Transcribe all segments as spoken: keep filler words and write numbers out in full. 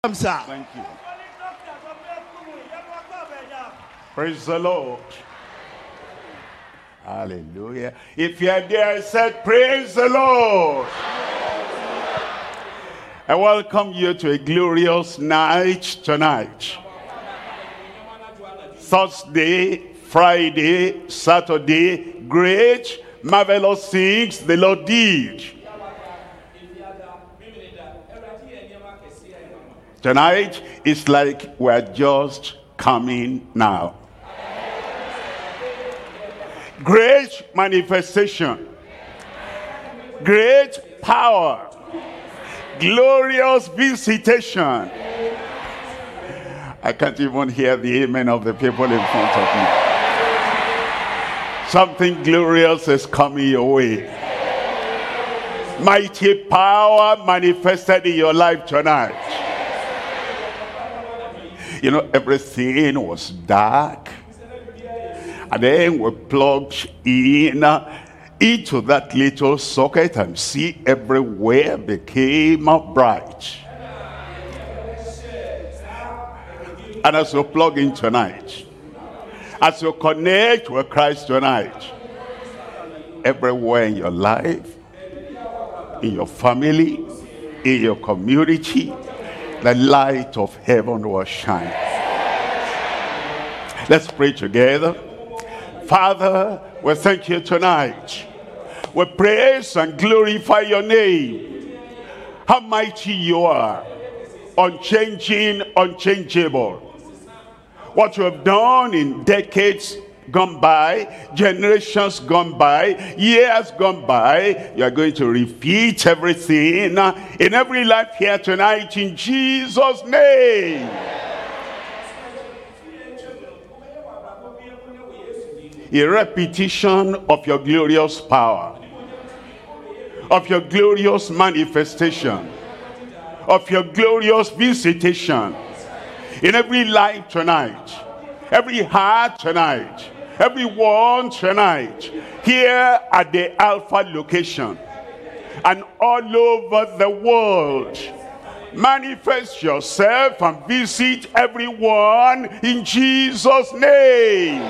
Thank you. Praise the Lord. Hallelujah. If you are there, I said, praise the Lord. I welcome you to a glorious night tonight. Thursday, Friday, Saturday, great, marvelous things the Lord did. Tonight, it's like we're just coming now. Great manifestation. Great power. Glorious visitation. I can't even hear the amen of the people in front of me. Something glorious is coming your way. Mighty power manifested in your life tonight. You know, everything was dark. And then we plugged in into that little socket, and see everywhere became bright. And as you plug in tonight, as you connect with Christ tonight, everywhere in your life, in your family, in your community, the light of heaven will shine. Let's pray together. Father, we thank you tonight. We praise and glorify your name. How mighty you are. Unchanging, unchangeable. What you have done in decades gone by, generations gone by, years gone by, you are going to repeat everything in every life here tonight in Jesus' name. A repetition of your glorious power, of your glorious manifestation, of your glorious visitation in every life tonight, every heart tonight, everyone tonight, here at the Alpha location and all over the world. Manifest yourself and visit everyone in Jesus' name.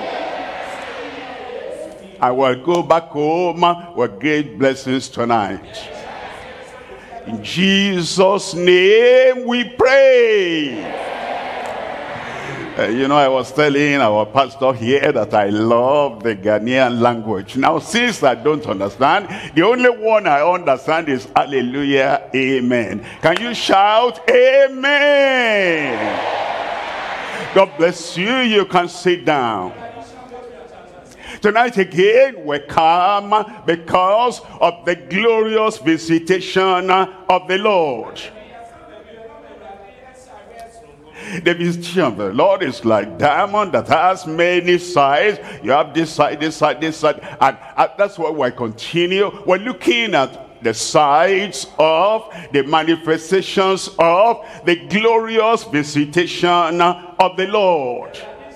I will go back home with great blessings tonight. In Jesus' name we pray. Uh, you know, I was telling our pastor here that I love the Ghanaian language. Now, since I don't understand, the only one I understand is hallelujah, amen. Can you shout amen? God bless you. You can sit down. Tonight again, we come because of the glorious visitation of the Lord. The visitation of the Lord is like diamond that has many sides. You have this side, this side, this side. And, and that's why we continue. We're looking at the sides of the manifestations of the glorious visitation of the Lord.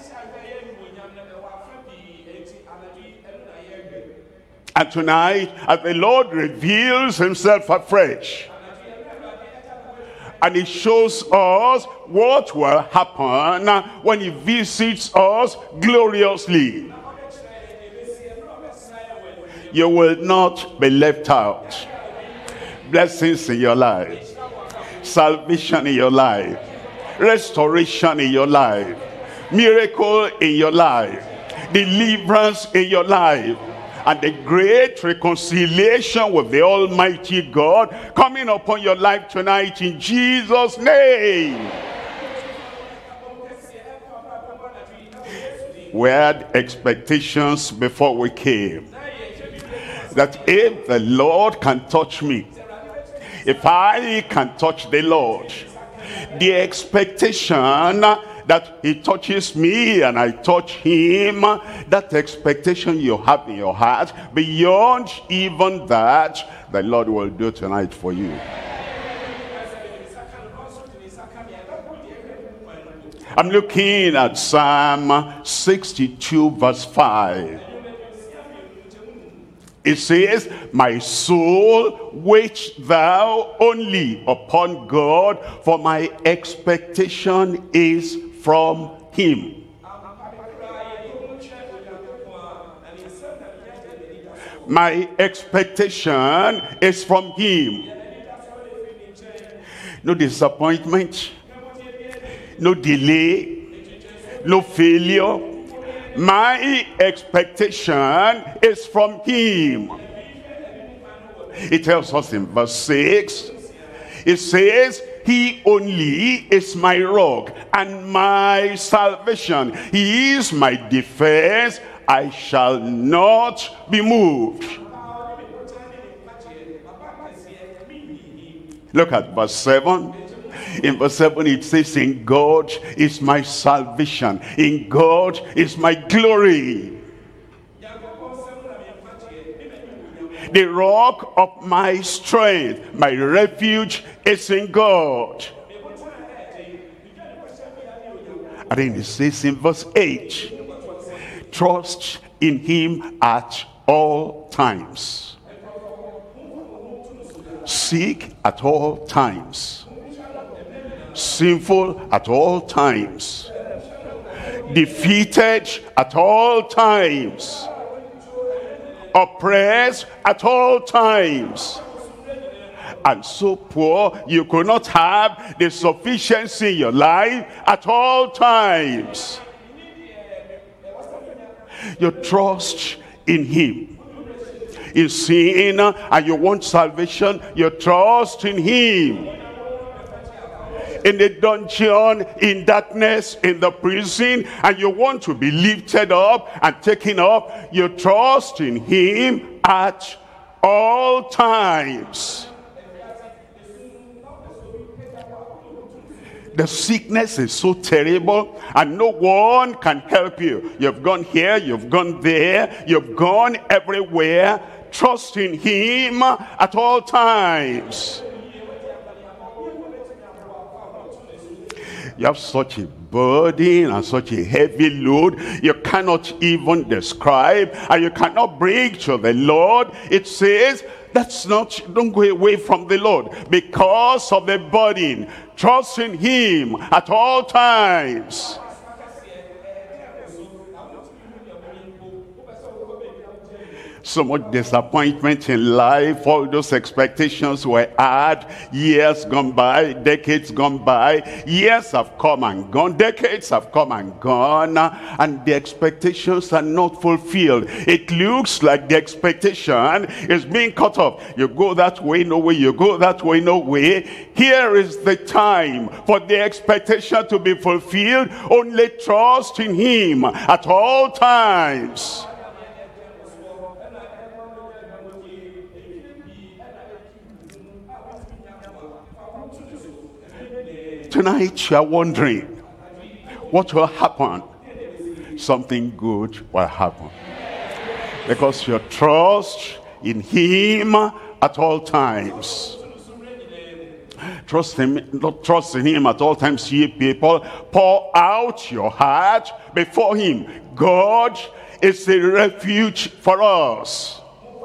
And tonight, as the Lord reveals himself afresh, and he shows us what will happen when he visits us gloriously, you will not be left out. Blessings in your life, salvation in your life, restoration in your life, miracle in your life, deliverance in your life, and the great reconciliation with the Almighty God coming upon your life tonight in Jesus' name. We had expectations before we came, that if the Lord can touch me, if I can touch the Lord, the expectation that he touches me and I touch him, that expectation you have in your heart, beyond even that, the Lord will do tonight for you. I'm looking at Psalm sixty-two verse five. It says, my soul, wait thou only upon God, for my expectation is from him. My expectation is from him. No disappointment, no delay, no failure. My expectation is from him. It tells us in verse six, it says, he only is my rock and my salvation. He is my defense. I shall not be moved. Look at verse seven. In verse seven it says, in God is my salvation. In God is my glory. The rock of my strength, my refuge is in God. And then it says in verse eight, trust in him at all times. Sick at all times. Sinful at all times. Defeated at all times. Oppressed at all times. And so poor you could not have the sufficiency in your life at all times. You trust in him. In sin and you want salvation, you trust in him. In the dungeon, in darkness, in the prison, and you want to be lifted up and taken up, you trust in him at all times. The sickness is so terrible and no one can help you. You've gone here, you've gone there, you've gone everywhere. Trust in him at all times. You have such a burden and such a heavy load you cannot even describe, and you cannot bring to the Lord. It says, that's not, don't go away from the Lord because of the burden. Trust in him at all times. So much disappointment in life, all those expectations were had, years gone by, decades gone by, years have come and gone, decades have come and gone, and the expectations are not fulfilled. It looks like the expectation is being cut off. You go that way, no way, you go that way, no way. Here is the time for the expectation to be fulfilled. Only trust in him at all times. Tonight you are wondering, what will happen? Something good will happen. Because you trust in him at all times. Trust him, not trust in him at all times, ye people. Pour out your heart before him. God is a refuge for us.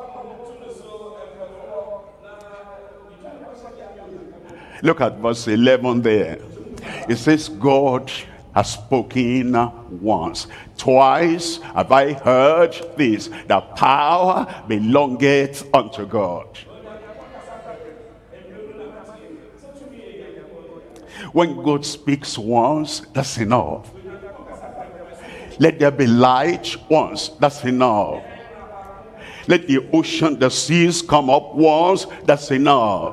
Look at verse eleven there. It says, God has spoken once. Twice have I heard this, the power belongeth unto God. When God speaks once, that's enough. Let there be light once, that's enough. Let the ocean, the seas come up once, that's enough.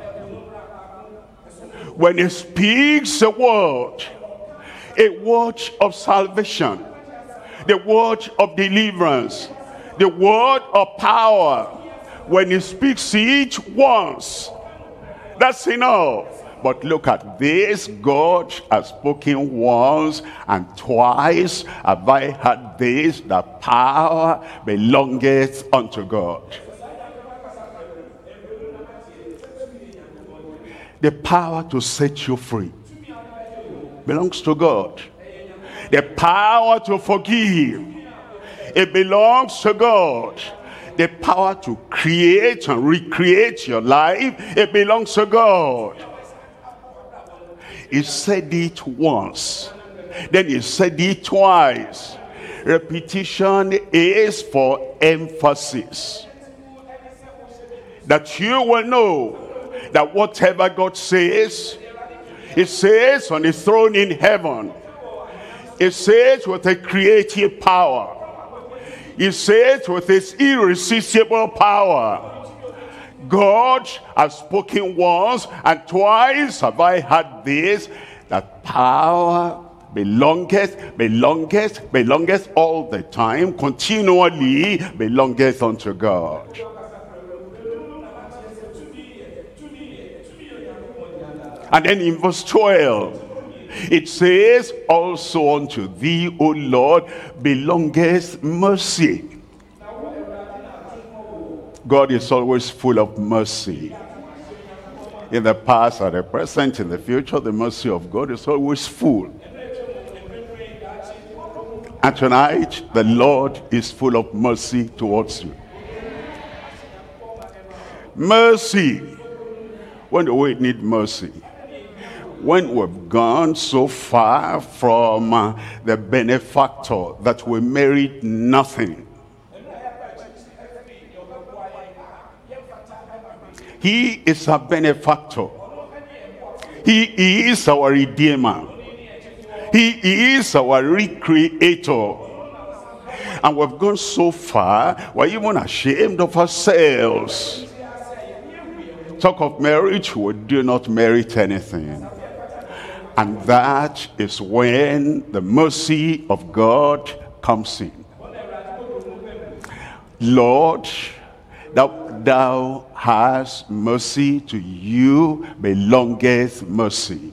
When he speaks a word, a word of salvation, the word of deliverance, the word of power, when he speaks it once, that's enough. But look at this, God has spoken once, and twice have I heard this, the power belongeth unto God. The power to set you free belongs to God. The power to forgive, it belongs to God. the power to create and recreate your life, it belongs to God. He said it once, then he said it twice. Repetition is for emphasis. That you will know that whatever God says, he says on his throne in heaven. He says with a creative power. He says with his irresistible power. God has spoken once, and twice have I heard this, that power belongeth, belongeth, belongeth all the time, continually belongeth unto God. And then in verse twelve, it says, also unto thee, O Lord, belongeth mercy. God is always full of mercy. In the past, at the present, in the future, the mercy of God is always full. And tonight, the Lord is full of mercy towards you. Mercy. When do we need mercy? When we've gone so far from uh, the benefactor that we merit nothing. He is our benefactor. He is our redeemer. He is our recreator. And we've gone so far, we're even ashamed of ourselves. Talk of marriage, we do not merit anything. And that is when the mercy of God comes in. Lord, thou, thou hast mercy, to you belongeth mercy.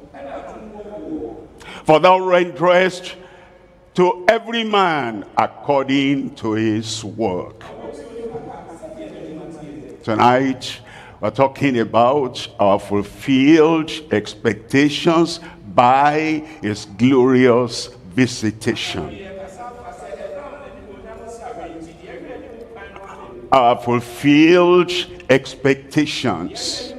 For thou renderest to every man according to his work. Tonight, we're talking about our fulfilled expectations by his glorious visitation. Our fulfilled expectations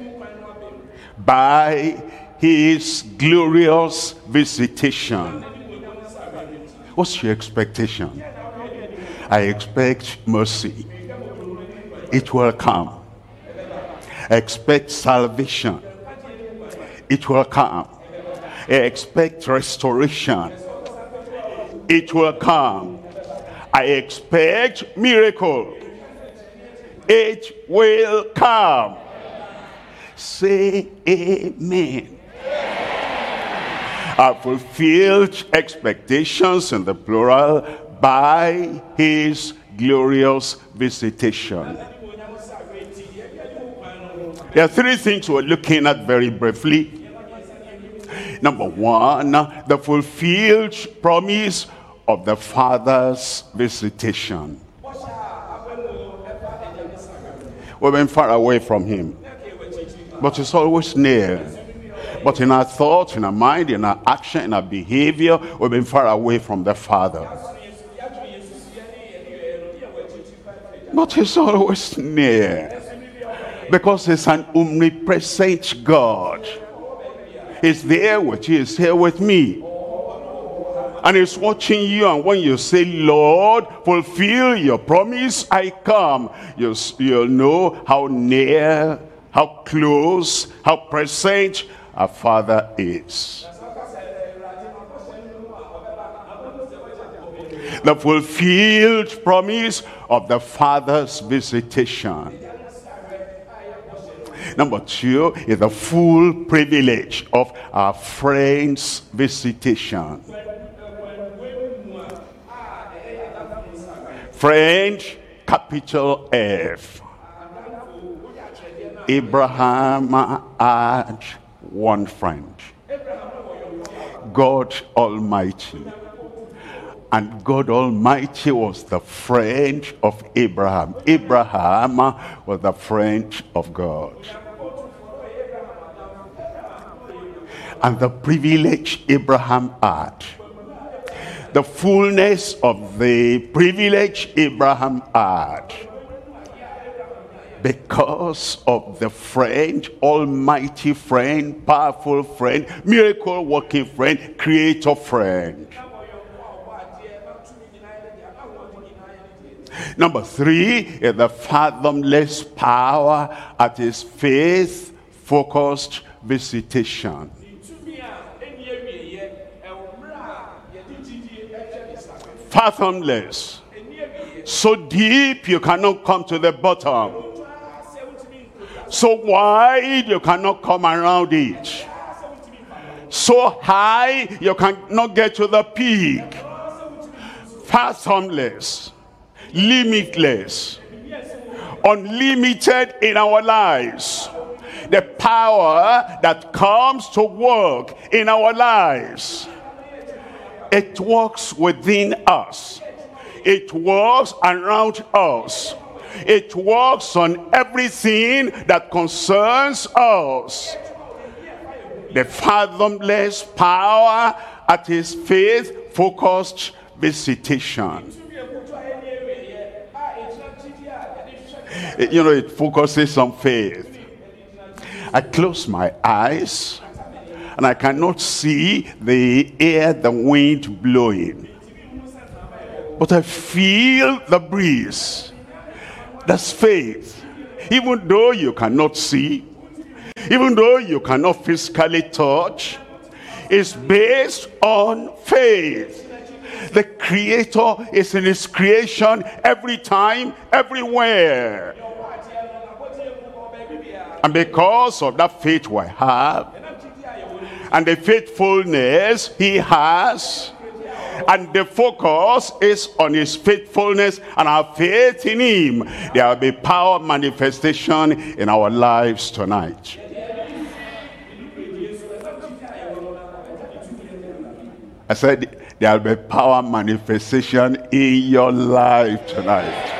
by his glorious visitation. What's your expectation? I expect mercy. It will come. Expect salvation. It will come. Expect restoration. It will come. I expect miracle. It will come. Say amen. Our fulfilled expectations in the plural by his glorious visitation. There are three things we're looking at very briefly. Number one, the fulfilled promise of the Father's visitation. We've been far away from him, but he's always near. But in our thoughts, in our mind, in our action, in our behavior, we've been far away from the Father. But he's always near. Because he's an omnipresent God. He's there with you, he's here with me. And he's watching you, and when you say, Lord, fulfill your promise, I come, you'll, you'll know how near, how close, how present our Father is. The fulfilled promise of the Father's visitation. Number two is the full privilege of our friend's visitation. Friend, capital F. Abraham had one friend, God Almighty. And God Almighty was the friend of Abraham. Abraham was the friend of God. And the privilege Abraham had, the fullness of the privilege Abraham had, Because of the friend, almighty friend, powerful friend, miracle working friend, creator friend. Number three is the fathomless power at his faith-focused visitation. Fathomless. So deep you cannot come to the bottom. So wide you cannot come around it. So high you cannot get to the peak. Fathomless. Limitless, unlimited in our lives. The power that comes to work in our lives, it works within us, it works around us, it works on everything that concerns us. The fathomless power at his faith-focused visitation. You know, it focuses on faith. I close my eyes and I cannot see the air, the wind blowing, but I feel the breeze. That's faith. Even though you cannot see, even though you cannot physically touch, it's based on faith. The Creator is in his creation every time, everywhere. And because of that faith we have, and the faithfulness he has, and the focus is on his faithfulness and our faith in him, there will be power manifestation in our lives tonight. I said there will be power manifestation in your life tonight.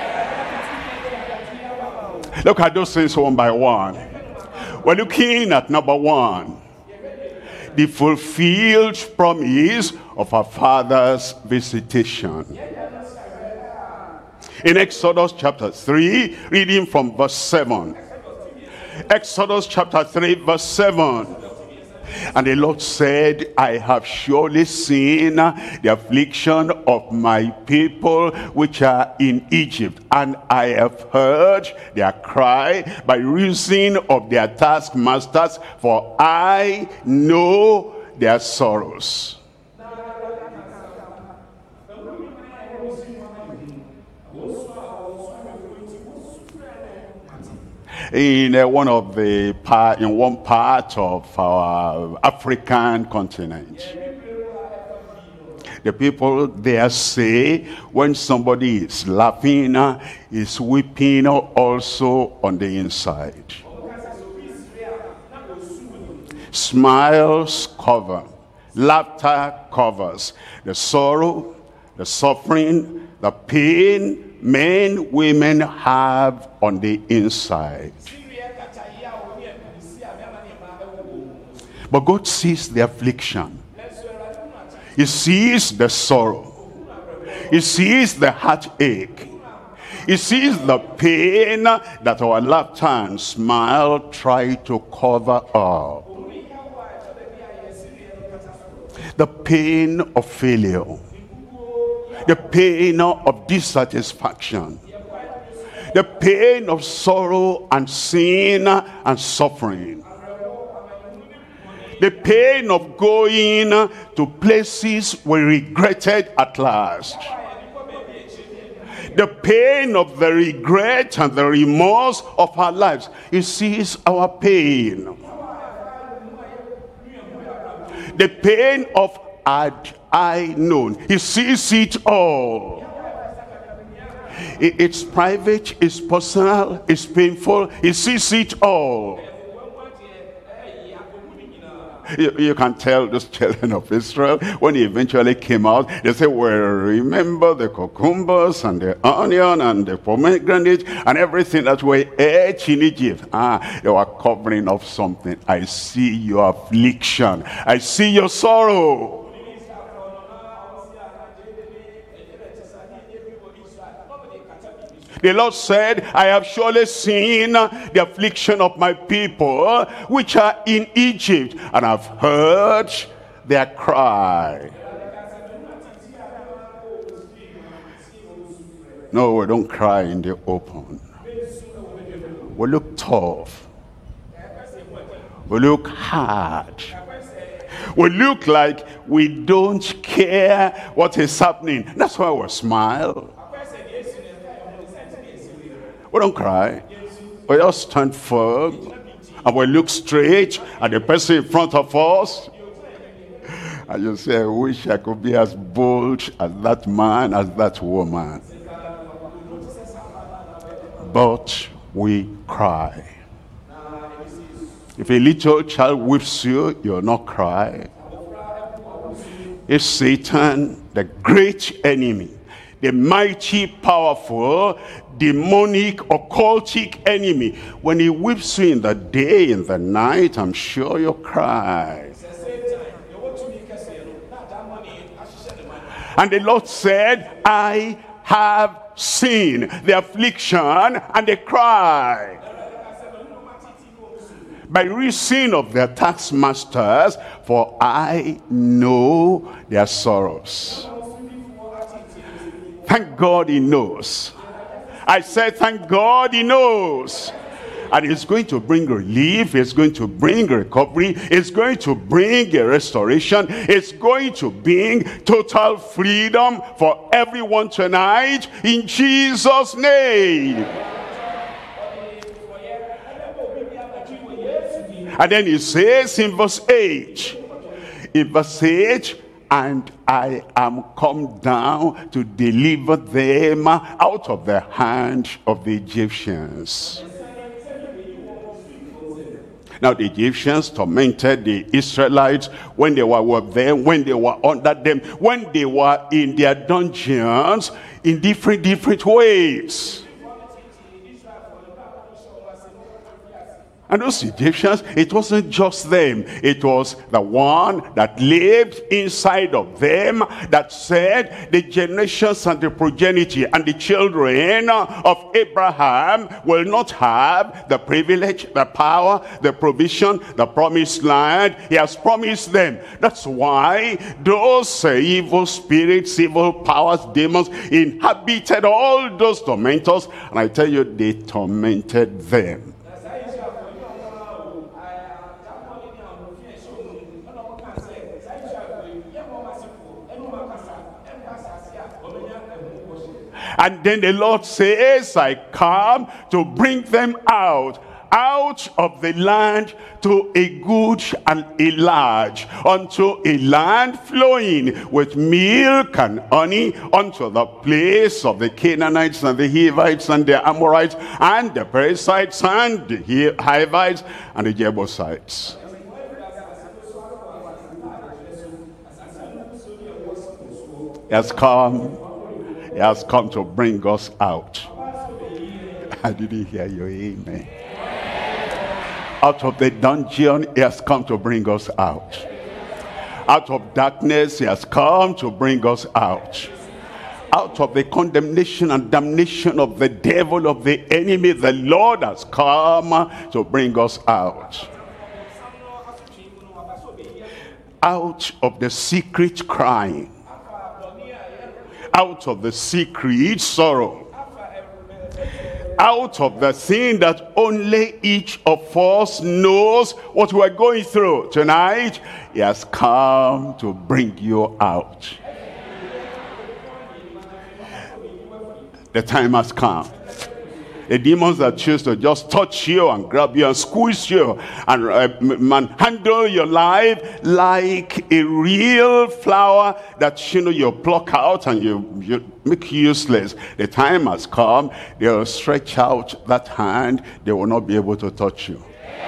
Look at those things one by one. We're looking at number one, the fulfilled promise of our Father's visitation. In Exodus chapter three, reading from verse seven. Exodus chapter three, verse seven. And the Lord said, I have surely seen the affliction of my people which are in Egypt, and I have heard their cry by reason of their taskmasters, for I know their sorrows. In uh, one of the part, in one part of our African continent, the people there say when somebody is laughing, uh, is weeping also on the inside. Smiles cover, laughter covers the sorrow, the suffering, the pain men, women have on the inside. But God sees the affliction. He sees the sorrow. He sees the heartache. He sees the pain that our laughter and smile try to cover up. The pain of failure. The pain of dissatisfaction, the pain of sorrow and sin and suffering, the pain of going to places we regretted at last, the pain of the regret and the remorse of our lives. He sees our pain, the pain of had I known. He sees it all. It's private, it's personal, it's painful. He sees it all. You, you can tell those children of Israel, when he eventually came out, they say, well, remember the cucumbers and the onion and the pomegranate and everything that we ate in Egypt. Ah, they were covering up something. I see your affliction. I see your sorrow. The Lord said, I have surely seen the affliction of my people which are in Egypt, and I've heard their cry. No, we don't cry in the open. We look tough. We look hard. We look like we don't care what is happening. That's why we smile. We don't cry. We just stand firm and we look straight at the person in front of us. And you say, I wish I could be as bold as that man, as that woman. But we cry. If a little child whips you, you'll not cry. If Satan, the great enemy, the mighty, powerful, demonic, occultic enemy, when he whips you in the day, in the night, I'm sure you'll cry. And the Lord said, I have seen the affliction and the cry. By reason of their taskmasters, for I know their sorrows. Thank God he knows. I said, thank God he knows. And he's going to bring relief. He's going to bring recovery. He's going to bring a restoration. It's going to bring total freedom for everyone tonight in Jesus' name. And then he says in verse eight, in verse eight, and I am come down to deliver them out of the hand of the Egyptians. Now the Egyptians tormented the Israelites when they were with them, when they were under them, when they were in their dungeons in different, different ways. And those Egyptians, it wasn't just them. It was the one that lived inside of them that said the generations and the progeny and the children of Abraham will not have the privilege, the power, the provision, the promised land. He has promised them. That's why those uh, evil spirits, evil powers, demons inhabited all those tormentors. And I tell you, they tormented them. And then the Lord says, I come to bring them out, out of the land to a good and a large, unto a land flowing with milk and honey, unto the place of the Canaanites and the Hivites and the Amorites and the Perizzites and the Hivites and the Jebusites. He has come. He has come to bring us out. I didn't hear you, amen. Out of the dungeon, he has come to bring us out. Out of darkness, he has come to bring us out. Out of the condemnation and damnation of the devil, of the enemy, the Lord has come to bring us out. Out of the secret crying. Out of the secret sorrow. Out of the thing that only each of us knows what we're going through. Tonight, he has come to bring you out. The time has come. The demons that choose to just touch you and grab you and squeeze you and uh, manhandle your life like a real flower that you know you pluck out and you, you make useless. The time has come. They'll stretch out that hand. They will not be able to touch you.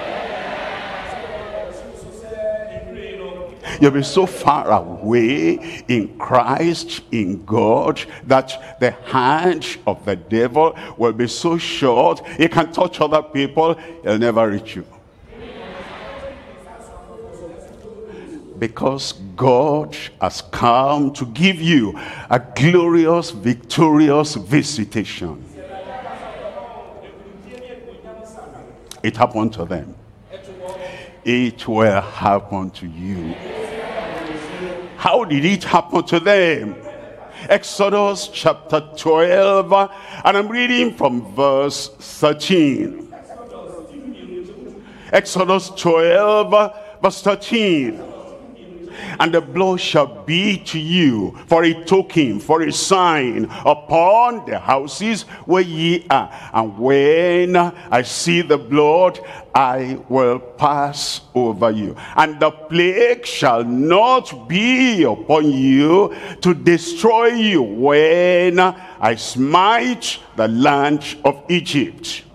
You'll be so far away in Christ, in God, that the hand of the devil will be so short, he can touch other people, he'll never reach you. Because God has come to give you a glorious, victorious visitation. It happened to them. It will happen to you. How did it happen to them? Exodus chapter twelve, and I'm reading from verse thirteen. Exodus twelve, verse thirteen. And the blood shall be to you for a token, for a sign upon the houses where ye are. And when I see the blood, I will pass over you. And the plague shall not be upon you to destroy you when I smite the land of Egypt.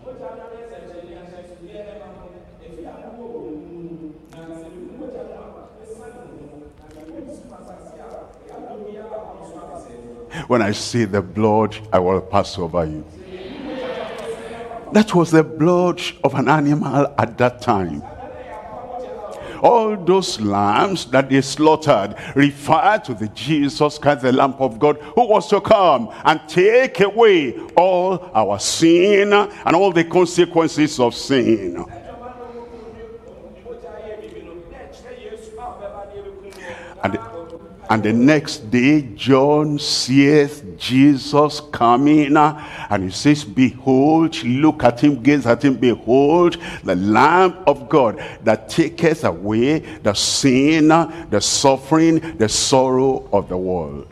When I see the blood, I will pass over you. That was the blood of an animal at that time. All those lambs that they slaughtered referred to the Jesus Christ, the Lamb of God, who was to come and take away all our sin and all the consequences of sin. And And the next day, John seeth Jesus coming, and he says, behold, look at him, gaze at him, behold, the Lamb of God that taketh away the sin, the suffering, the sorrow of the world.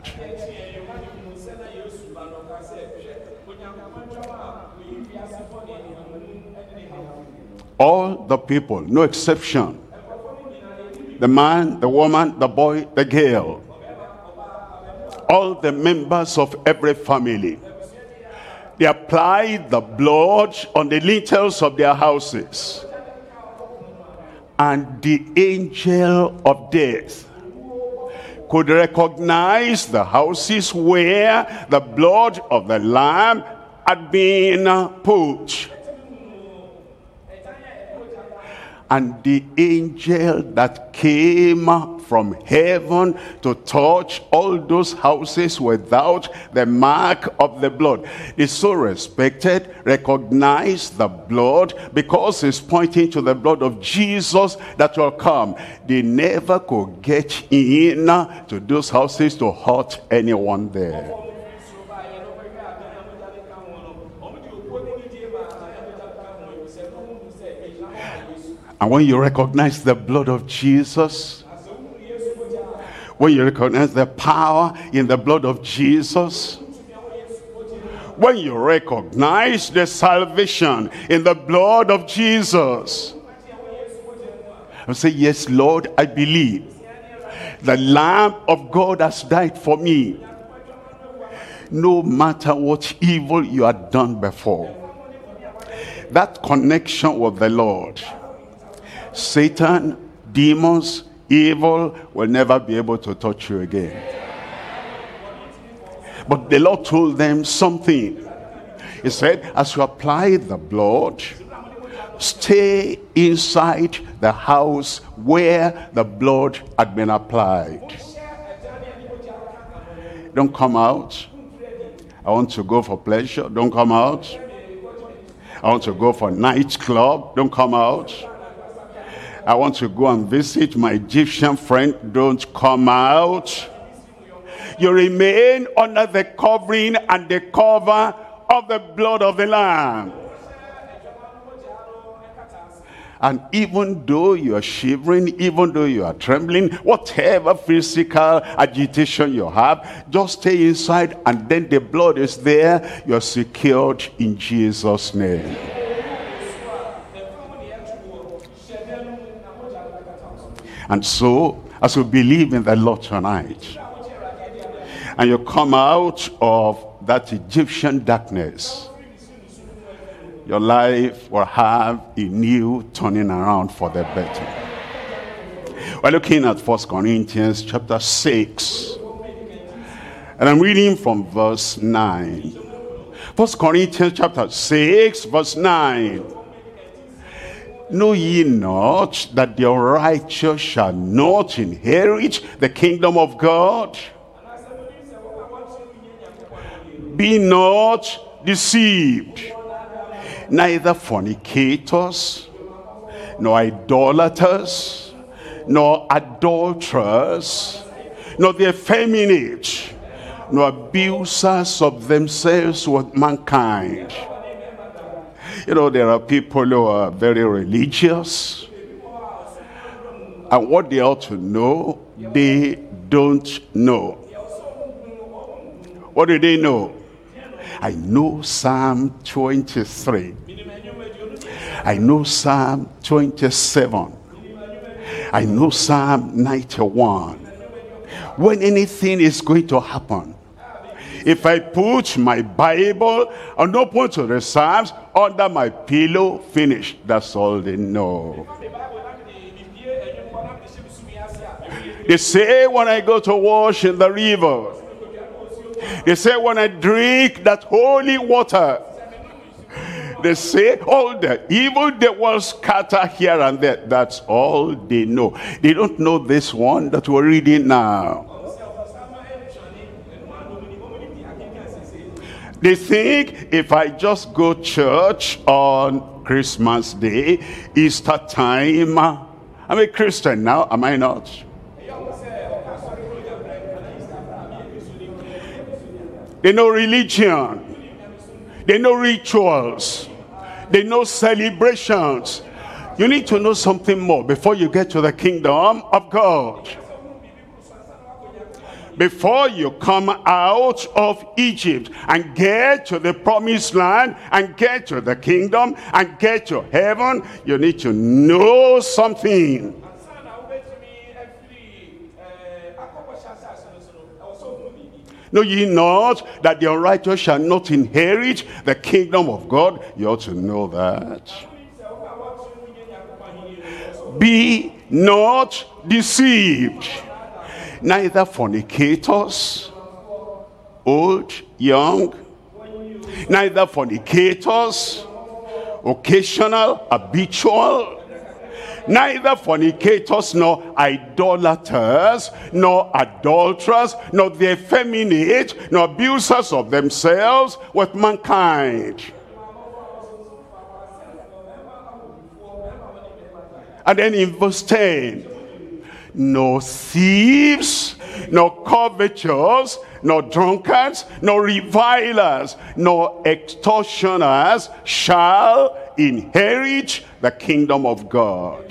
All the people, no exception. The man, the woman, the boy, the girl. All the members of every family, they applied the blood on the lintels of their houses. And the angel of death could recognize the houses where the blood of the lamb had been put. And the angel that came from heaven to touch all those houses without the mark of the blood, they so respected, recognized the blood because it's pointing to the blood of Jesus that will come. They never could get in to those houses to hurt anyone there. And when you recognize the blood of Jesus, when you recognize the power in the blood of Jesus, when you recognize the salvation in the blood of Jesus, and say, yes, Lord, I believe the Lamb of God has died for me. No matter what evil you had done before, that connection with the Lord, Satan, demons, evil will never be able to touch you again. But the Lord told them something. He said, as you apply the blood, stay inside the house where the blood had been applied. Don't come out. I want to go for pleasure. Don't come out. I want to go for nightclub. Don't come out. I want to go and visit my Egyptian friend. Don't come out. You remain under the covering and the cover of the blood of the Lamb. And even though you are shivering, even though you are trembling, whatever physical agitation you have, just stay inside, and then the blood is there. You are secured in Jesus' name. And so, as you believe in the Lord tonight, and you come out of that Egyptian darkness, your life will have a new turning around for the better. We're looking at First Corinthians chapter six. And I'm reading from verse nine. First Corinthians chapter six, verse nine. Know ye not that the righteous shall not inherit the kingdom of God? Be not deceived. Neither fornicators, nor idolaters, nor adulterers, nor the effeminate, nor abusers of themselves with mankind. You know, there are people who are very religious, and what they ought to know, they don't know. What do they know? I know Psalm twenty-three. I know Psalm twenty-seven. I know Psalm ninety-one. When anything is going to happen, if I put my Bible and open to the Psalms under my pillow, finished. That's all they know. They say when I go to wash in the river, they say when I drink that holy water, they say all the evil they will scatter here and there. That's all they know. They don't know this one that we're reading now. They think if I just go to church on Christmas Day, Easter time, I'm a Christian now, am I not? They know religion. They know rituals. They know celebrations. You need to know something more before you get to the kingdom of God. Before you come out of Egypt and get to the promised land and get to the kingdom and get to heaven, you need to know something. Know ye not that the unrighteous shall not inherit the kingdom of God? You ought to know that. Be not deceived. Neither fornicators, old, young, neither fornicators, occasional, habitual, neither fornicators, nor idolaters, nor adulterers, nor the effeminate, nor abusers of themselves with mankind. And then in verse ten, no thieves, nor covetous, nor drunkards, nor revilers, nor extortioners shall inherit the kingdom of God.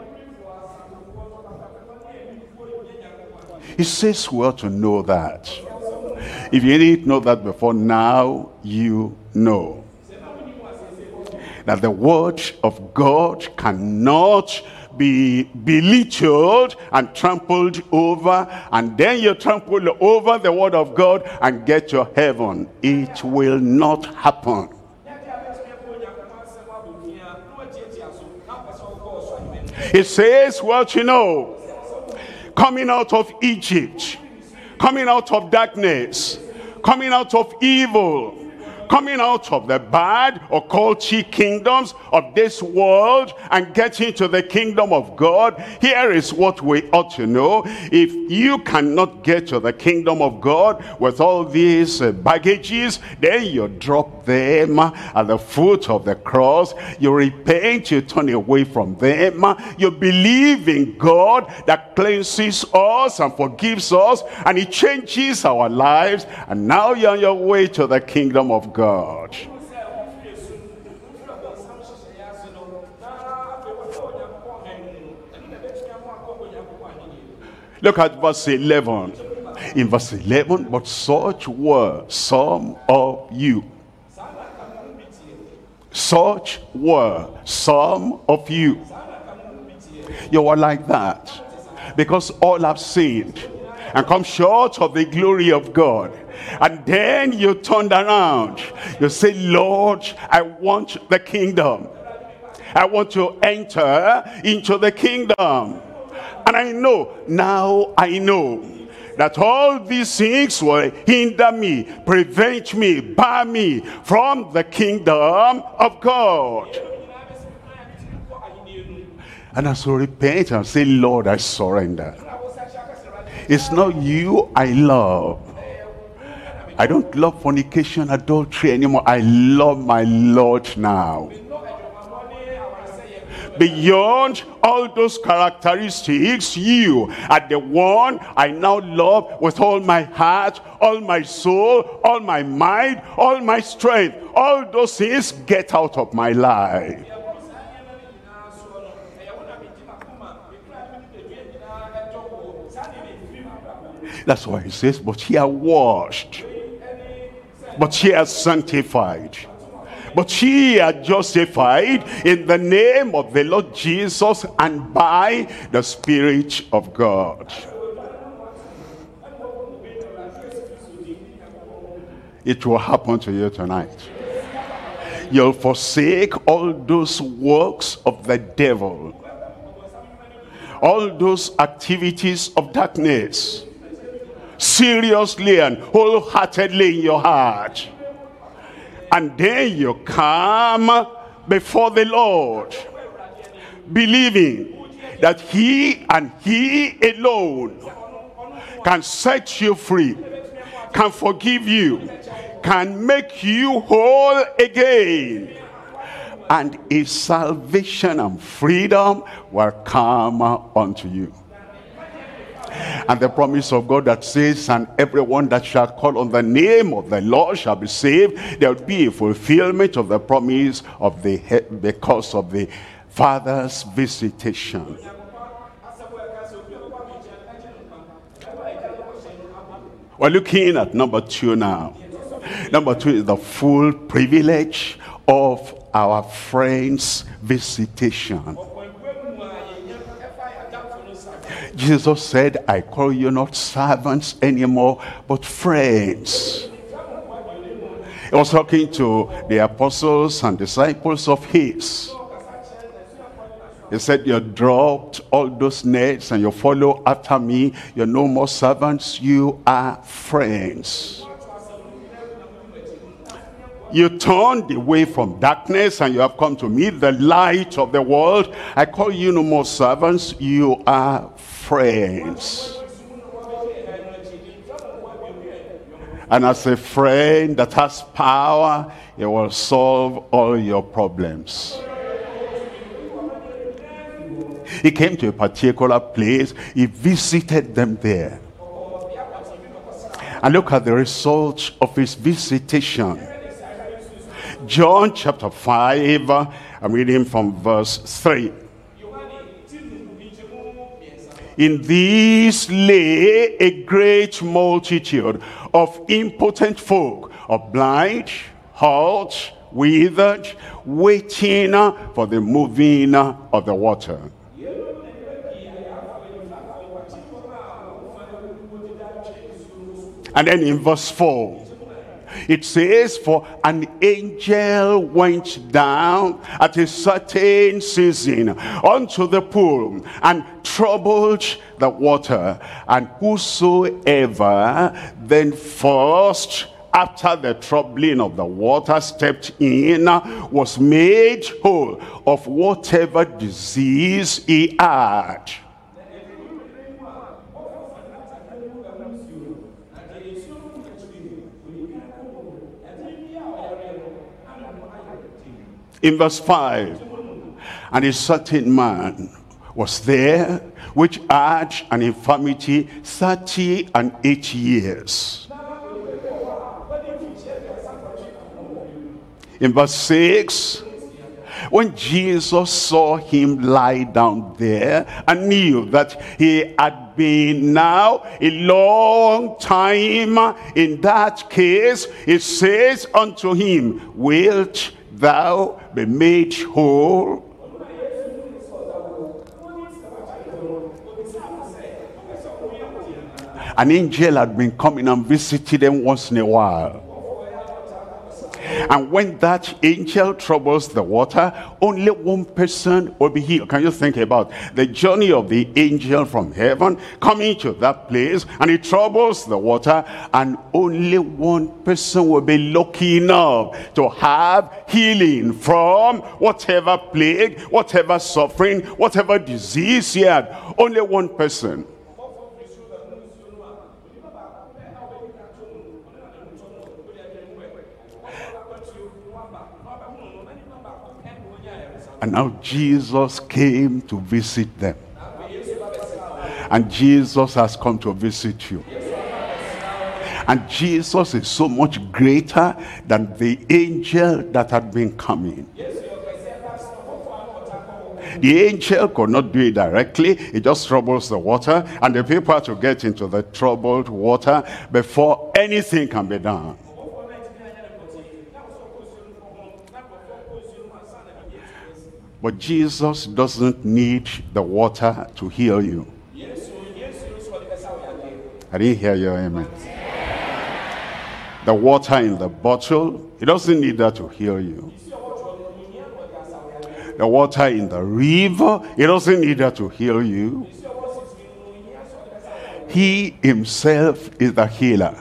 He says we ought to know that. If you didn't know that before, now you know. That the word of God cannot be belittled and trampled over, and then you trample over the word of God and get to heaven. It will not happen. It says, well, you know, coming out of Egypt, coming out of darkness, coming out of evil, coming out of the bad occultic kingdoms of this world and getting to the kingdom of God. Here is what we ought to know. If you cannot get to the kingdom of God with all these uh, baggages, then you drop them at the foot of the cross. You repent, you turn away from them. You believe in God that cleanses us and forgives us, and He changes our lives, and now you're on your way to the kingdom of God. Look at verse eleven. In verse eleven, but such were some of you. Such were some of you. You were like that. Because all have sinned and come short of the glory of God. And then you turned around. You say, Lord, I want the kingdom. I want to enter into the kingdom. And I know, now I know, that all these things will hinder me, prevent me, bar me from the kingdom of God. And as we repent and say, Lord, I surrender. It's not you I love. I don't love fornication, adultery anymore. I love my Lord now. Beyond all those characteristics, you are the one I now love with all my heart, all my soul, all my mind, all my strength. All those things get out of my life. That's why he says, but ye are washed, but ye are sanctified, but ye are justified in the name of the Lord Jesus and by the Spirit of God. It will happen to you tonight. You'll forsake all those works of the devil, all those activities of darkness, seriously and wholeheartedly in your heart. And then you come before the Lord, believing that he and he alone can set you free, can forgive you, can make you whole again. And a salvation and freedom will come unto you. And the promise of God that says, and everyone that shall call on the name of the Lord shall be saved. There will be a fulfillment of the promise of the because of the Father's visitation. We're looking at number two now. Number two is the full privilege of our friend's visitation. Jesus said, I call you not servants anymore, but friends. He was talking to the apostles and disciples of his. He said, you dropped all those nets and you follow after me. You're no more servants, you are friends. You turned away from darkness and you have come to me, the light of the world. I call you no more servants, you are friends. And as a friend that has power, it will solve all your problems. He came to a particular place, he visited them there. And look at the result of his visitation. John chapter five, I'm reading from verse three. In these lay a great multitude of impotent folk, of blind, halt, withered, waiting for the moving of the water. And then in verse four, it says, for an angel went down at a certain season unto the pool and troubled the water. And whosoever then first, after the troubling of the water, stepped in, was made whole of whatever disease he had. In verse five, and a certain man was there which had an infirmity thirty and eight years. In verse six, when Jesus saw him lie down there and knew that he had been now a long time in that case, he says unto him, wilt thou be made whole? An angel had been coming and visiting them once in a while. And when that angel troubles the water, only one person will be healed. Can you think about the journey of the angel from heaven coming to that place, and he troubles the water, and only one person will be lucky enough to have healing from whatever plague, whatever suffering, whatever disease he had. Only one person. And now Jesus came to visit them. And Jesus has come to visit you. And Jesus is so much greater than the angel that had been coming. The angel could not do it directly. It just troubles the water, and the people have to get into the troubled water before anything can be done. But Jesus doesn't need the water to heal you. I didn't hear your amen. The water in the bottle, it doesn't need that to heal you. The water in the river, it doesn't need that to heal you. He himself is the healer.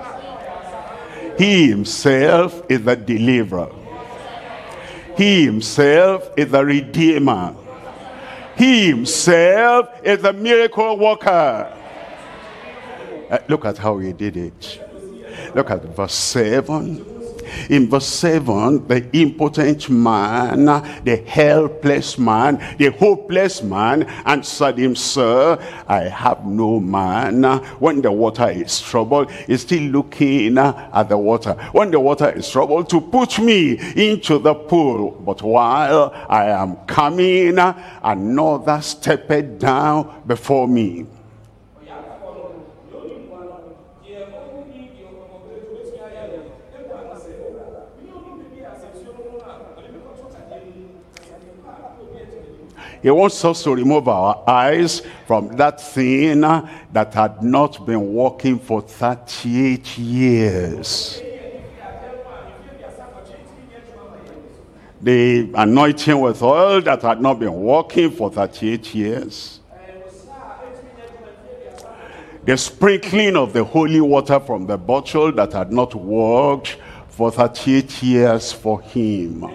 He himself is the deliverer. He himself is the redeemer. He himself is the miracle worker. Uh, look at how he did it. Look at verse seven. In verse seven, the impotent man, the helpless man, the hopeless man answered him, "Sir, I have no man." When the water is troubled, he's still looking at the water. When the water is troubled, to put me into the pool. But while I am coming, another stepped down before me. He wants us to remove our eyes from that thing that had not been working for thirty-eight years. The anointing with oil that had not been working for thirty-eight years. The sprinkling of the holy water from the bottle that had not worked for thirty-eight years for him.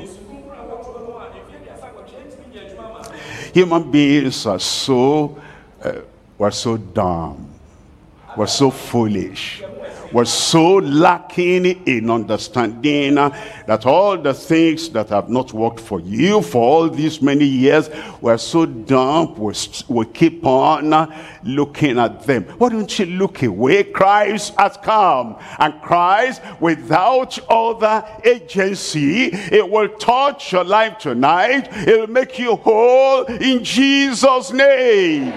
Human beings are so, uh, we're so dumb, we're so foolish, we're so lacking in understanding that all the things that have not worked for you for all these many years, we're so dumb, we we keep on looking at them. Why don't you look away? Christ has come, and Christ, without other agency, it will touch your life tonight. It will make you whole in Jesus' name.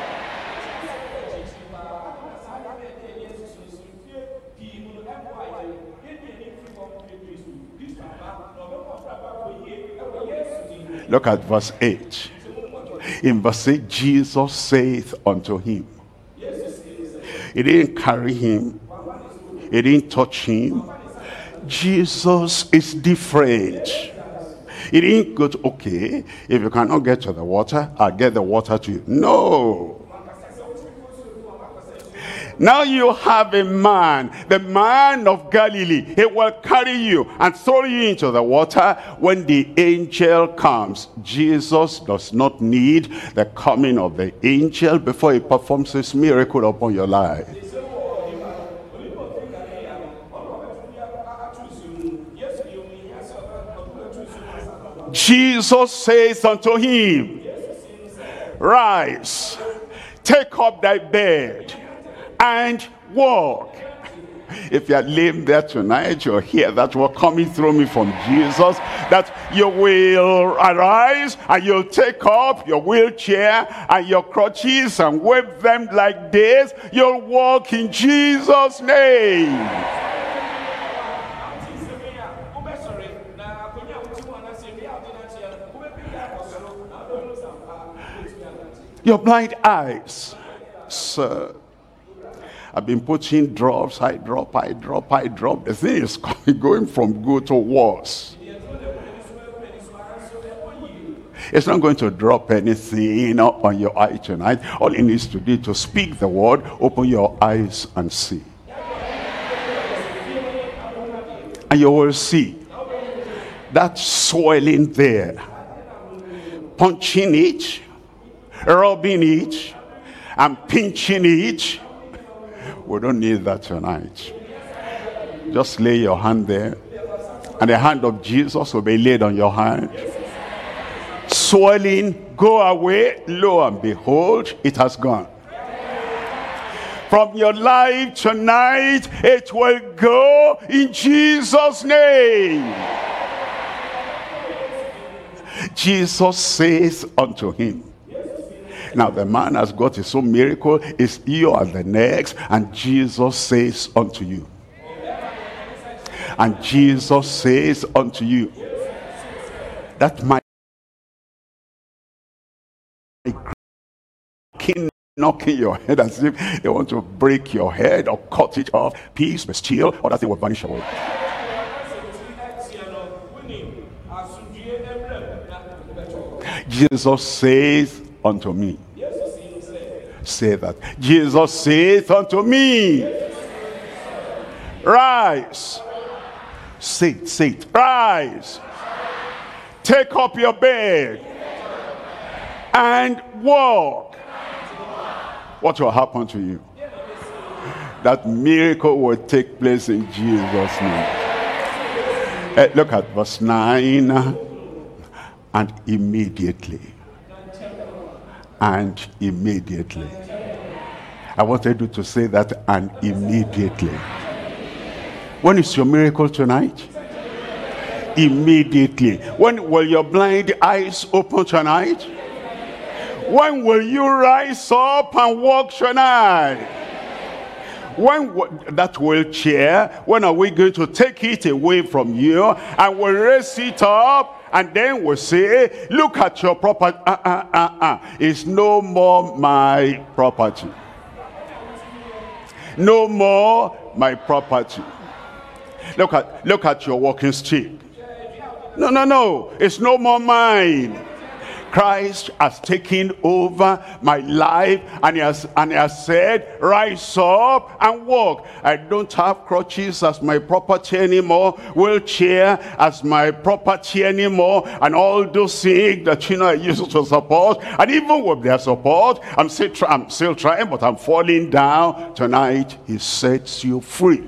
Look at verse eight. In verse eight, Jesus saith unto him. He didn't carry him. He didn't touch him. Jesus is different. He didn't go to, okay, if you cannot get to the water, I'll get the water to you. No. Now you have a man, the man of Galilee. He will carry you and throw you into the water when the angel comes. Jesus does not need the coming of the angel before he performs his miracle upon your life. Jesus says unto him, "Rise, take up thy bed, and walk." If you're lame there tonight, you'll hear that word coming through me from Jesus, that you will arise and you'll take up your wheelchair and your crutches and wave them like this. You'll walk in Jesus' name. Your blind eyes, sir. I've been putting drops, I drop, I drop, I drop. The thing is coming, going from good to worse. It's not going to drop anything on your eye tonight. All it needs to do to speak the word, open your eyes and see. And you will see that swelling there, punching it, rubbing it, and pinching it. We don't need that tonight. Just lay your hand there, and the hand of Jesus will be laid on your hand. swelling go away. Lo and behold, it has gone. From your life tonight, it will go in Jesus' name. Jesus says unto him. Now the man has got his own miracle. It's you are the next. And Jesus says unto you. And Jesus says unto you. That my king knocking your head as if they want to break your head or cut it off. Peace, be still, or that thing will vanish away. Jesus says unto me. Say that. Jesus saith unto me. Rise. Say it, say it. Rise. Take up your bed and walk. What will happen to you? That miracle will take place in Jesus' name. Uh, look at verse nine. And immediately. And immediately. I wanted you to say that, and immediately. When is your miracle tonight? Immediately. When will your blind eyes open tonight? When will you rise up and walk tonight? When that wheelchair, when are we going to take it away from you and we'll raise it up? And then we'll say, look at your property. Uh, uh, uh, uh. It's no more my property. No more my property. Look at, look at your walking stick. No, no, no. It's no more mine. Christ has taken over my life, and he has, and he has said, rise up and walk. I don't have crutches as my property anymore, wheelchair as my property anymore, and all those things that you know I used to support. And even with their support, I'm still, try, I'm still trying, but I'm falling down. Tonight, he sets you free.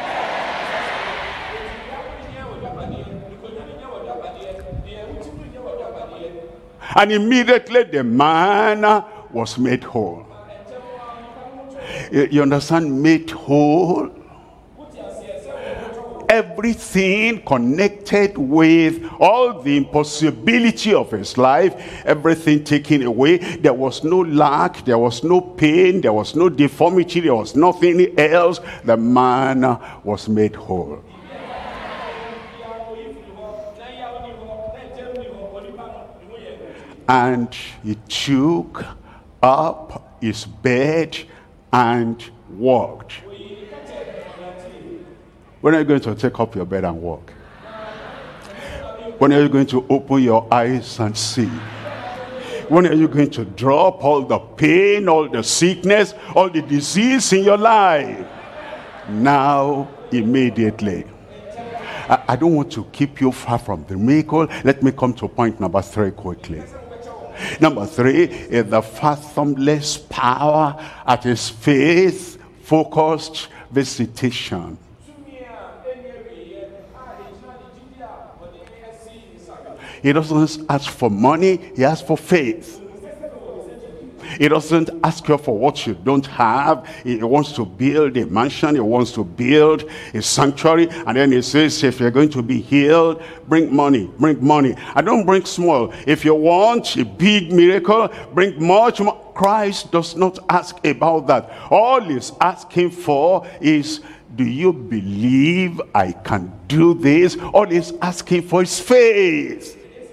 And immediately the man was made whole. You understand? Made whole. Everything connected with all the impossibility of his life, everything taken away. There was no lack, there was no pain, there was no deformity, there was nothing else. The man was made whole. And he took up his bed and walked. When are you going to take up your bed and walk? When are you going to open your eyes and see? When are you going to drop all the pain, all the sickness, all the disease in your life? Now, immediately. I, I don't want to keep you far from the miracle. Let me come to point number three quickly. Number three is the fathomless power at his faith-focused visitation. He doesn't ask for money, he asks for faith. He doesn't ask you for what you don't have. He wants to build a mansion, he wants to build a sanctuary, and then he says, if you're going to be healed, bring money, bring money. I don't bring small. If you want a big miracle, bring much more. Christ does not ask about that. All he's asking for is, do you believe I can do this? All he's asking for is faith.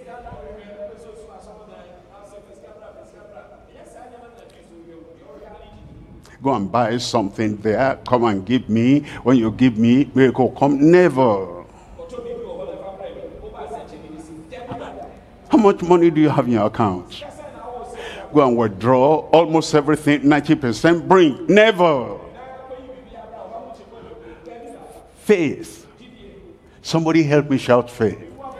Go and buy something there, come and give me. When you give me, miracle come. Never. How much money do you have in your account? Go and withdraw almost everything, ninety percent. Bring. Never. Faith. Somebody help me shout faith.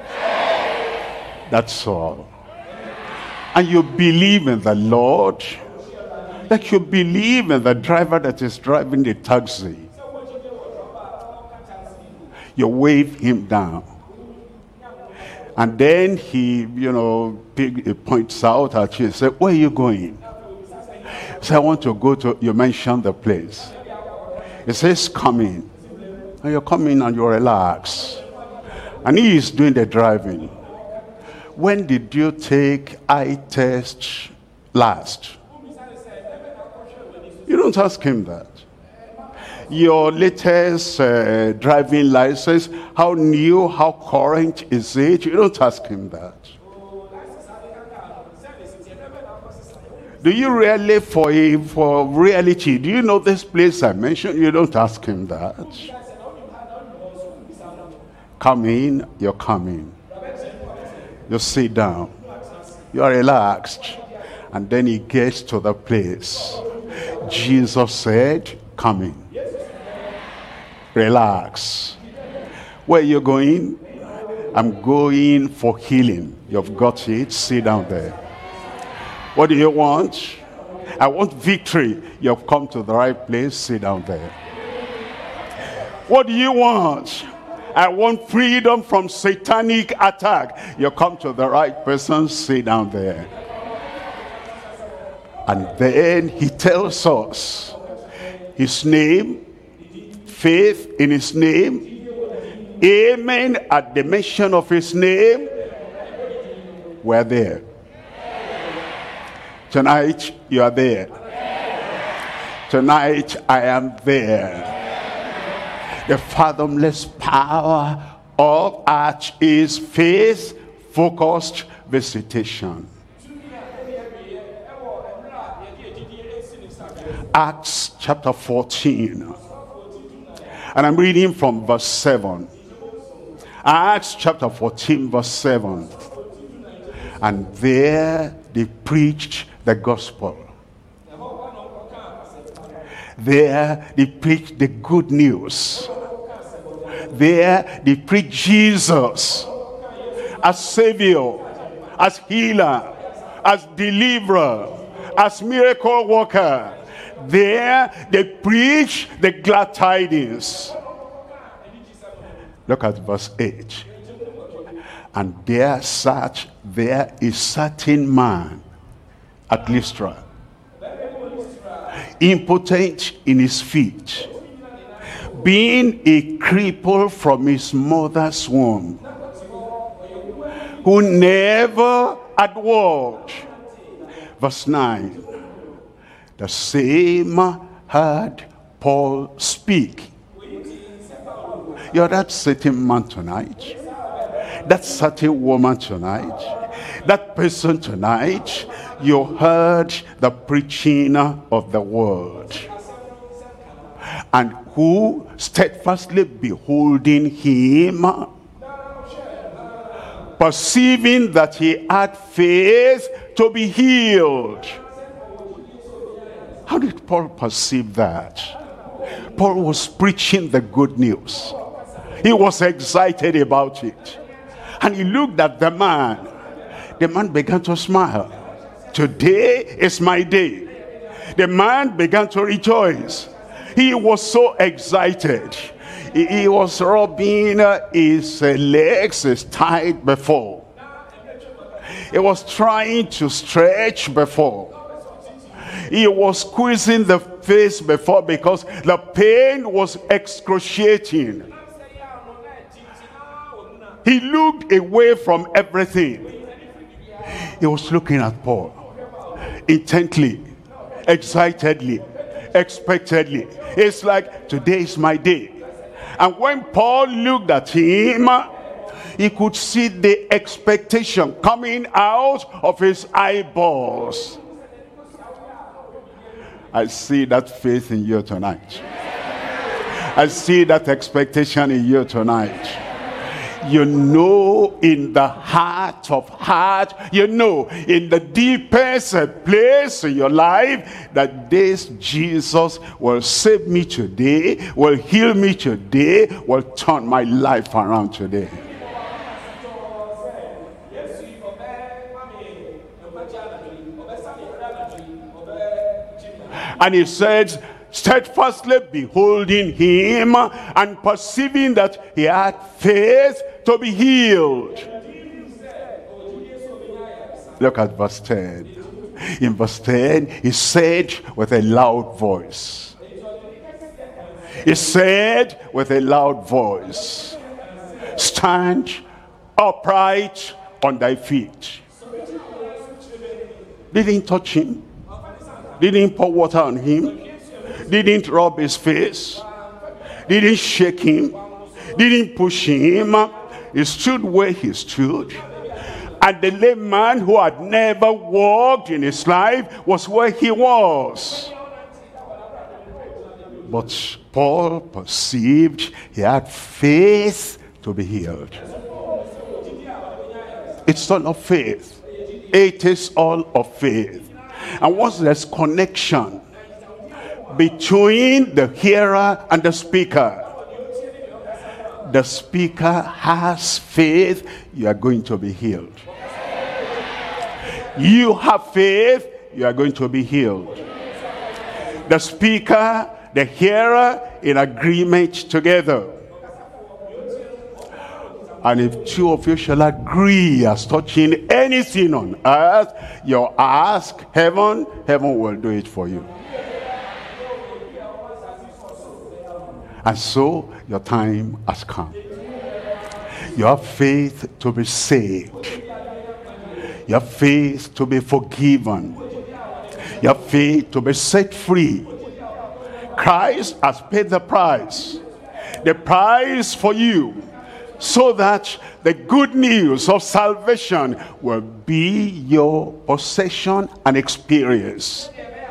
That's all. And you believe in the Lord, like you believe in the driver that is driving the taxi. You wave him down. And then he, you know, he points out at you and says, where are you going? He said, I want to go to, you mentioned the place. He says, come in. And you're coming and you relax. And he is doing the driving. When did you take eye test last? You don't ask him that. Your latest uh, driving license, how new, how current is it? You don't ask him that. Do you really, for, a, for reality, do you know this place I mentioned? You don't ask him that. Come in, you're coming. You sit down. You're relaxed. And then he gets to the place. Jesus said, come in. Relax. Where are you going? I'm going for healing. You've got it. Sit down there. What do you want? I want victory. You've come to the right place. Sit down there. What do you want? I want freedom from satanic attack. You come to the right person. Sit down there. And then he tells us his name, faith in his name, amen at the mention of his name. We're there. Tonight, you are there. Tonight, I am there. The fathomless power of Arch is faith-focused visitation. Acts chapter fourteen. And I'm reading from verse seven. Acts chapter fourteen, verse seven. And there they preached the gospel. There they preached the good news. There they preached Jesus as Savior, as healer, as deliverer, as miracle worker. There they preach the glad tidings. Look at verse eight. And there sat there a certain man at Lystra, impotent in his feet, being a cripple from his mother's womb, who never had walked. Verse nine. The same heard Paul speak. You're that certain man tonight, that certain woman tonight, that person tonight. You heard the preaching of the word, and who steadfastly beholding him, perceiving that he had faith to be healed. How did Paul perceive that? Paul was preaching the good news. He was excited about it. And he looked at the man. The man began to smile. Today is my day. The man began to rejoice. He was so excited. He, he was rubbing his legs, his tight before. He was trying to stretch before. He was squeezing the face before because the pain was excruciating. He looked away from everything. He was looking at Paul intently, excitedly, expectedly. It's like, today is my day. And when Paul looked at him, he could see the expectation coming out of his eyeballs. I see that faith in you tonight. I see that expectation in you tonight. You know in the heart of heart, you know in the deepest place in your life that this Jesus will save me today, will heal me today, will turn my life around today. And he says, steadfastly beholding him and perceiving that he had faith to be healed. Look at verse ten. In verse ten, he said with a loud voice. He said with a loud voice, stand upright on thy feet. Didn't touch him. Didn't pour water on him. Didn't rub his face. Didn't shake him. Didn't push him. He stood where he stood. And the lame man who had never walked in his life was where he was. But Paul perceived he had faith to be healed. It's all of faith. It is all of faith. And once there's connection between the hearer and the speaker, the speaker has faith, you are going to be healed. You have faith, you are going to be healed. The speaker, the hearer, in agreement together. And if two of you shall agree as touching anything on earth, you ask heaven, heaven will do it for you. And so your time has come. You have faith to be saved. You have faith to be forgiven. You have faith to be set free. Christ has paid the price. The price for you, so that the good news of salvation will be your possession and experience.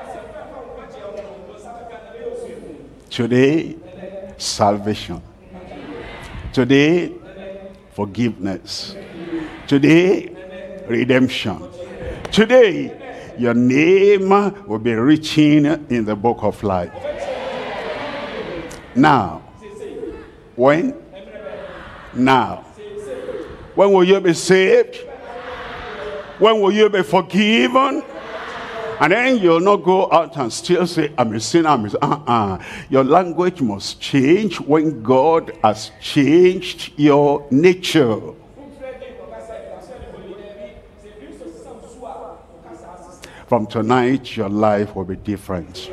Today, salvation. Today, forgiveness. Today, redemption. Today, your name will be written in the book of life. Now, when? Now. When will you be saved? When will you be forgiven? And then you'll not go out and still say, I'm a sinner, I'm a sinner. Uh-uh. Your language must change when God has changed your nature. From tonight, your life will be different.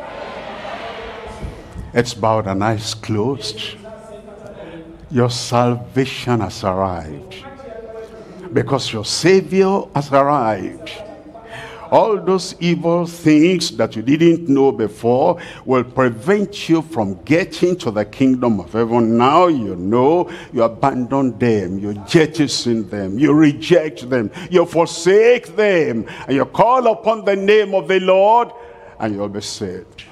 It's bowed and eyes closed. Your salvation has arrived. Because your Savior has arrived. All those evil things that you didn't know before will prevent you from getting to the kingdom of heaven. Now you know, you abandon them, you jettison them, you reject them, you forsake them, and you call upon the name of the Lord, and you'll be saved.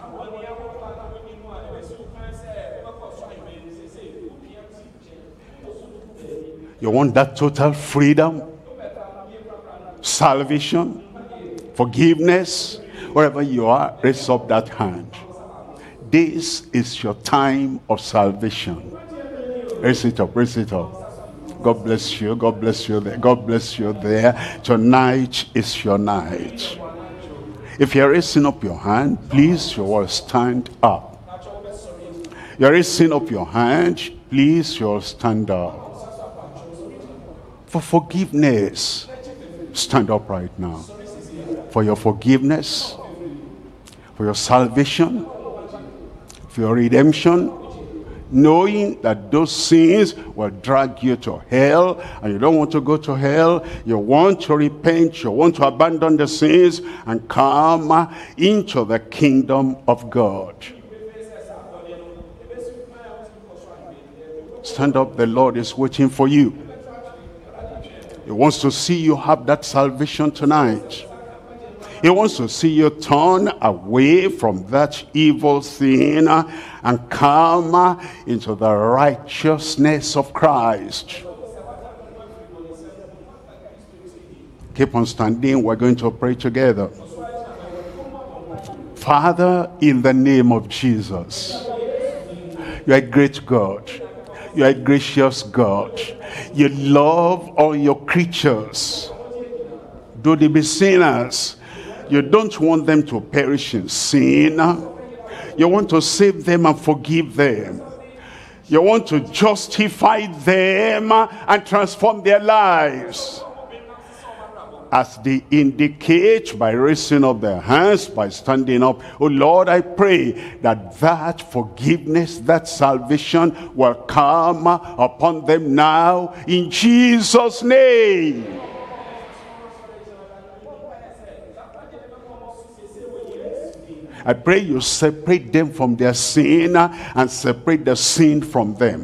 You want that total freedom, salvation, forgiveness? Wherever you are, raise up that hand. This is your time of salvation. Raise it up, raise it up. God bless you, God bless you there, God bless you there. Tonight is your night. If you're raising up your hand, please, you will stand up. You're raising up your hand, please, you'll stand up. For forgiveness, stand up right now. For your forgiveness, for your salvation, for your redemption, knowing that those sins will drag you to hell, and you don't want to go to hell. You want to repent, you want to abandon the sins and come into the kingdom of God. Stand up, the Lord is waiting for you. He wants to see you have that salvation tonight. He wants to see you turn away from that evil thing and come into the righteousness of Christ. Keep on standing. We're going to pray together. Father, in the name of Jesus, you are a great God. You are a gracious God. You love all your creatures. Though they be sinners, you don't want them to perish in sin. You want to save them and forgive them. You want to justify them and transform their lives. as they indicate by raising up their hands, by standing up. Oh Lord, I pray that that forgiveness, that salvation will come upon them now in Jesus' name. I pray you separate them from their sin and separate the sin from them.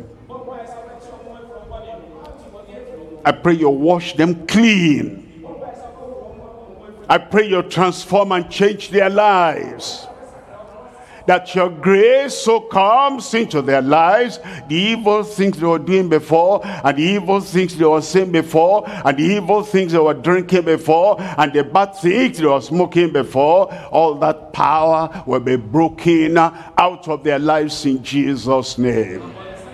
I pray you wash them clean. I pray you transform and change their lives. That your grace so comes into their lives, the evil things they were doing before, and the evil things they were saying before, and the evil things they were drinking before, and the bad things they were smoking before, all that power will be broken out of their lives in Jesus' name.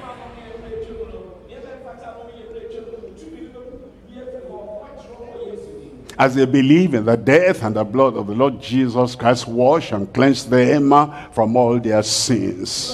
As they believe in the death and the blood of the Lord Jesus Christ, wash and cleanse them from all their sins.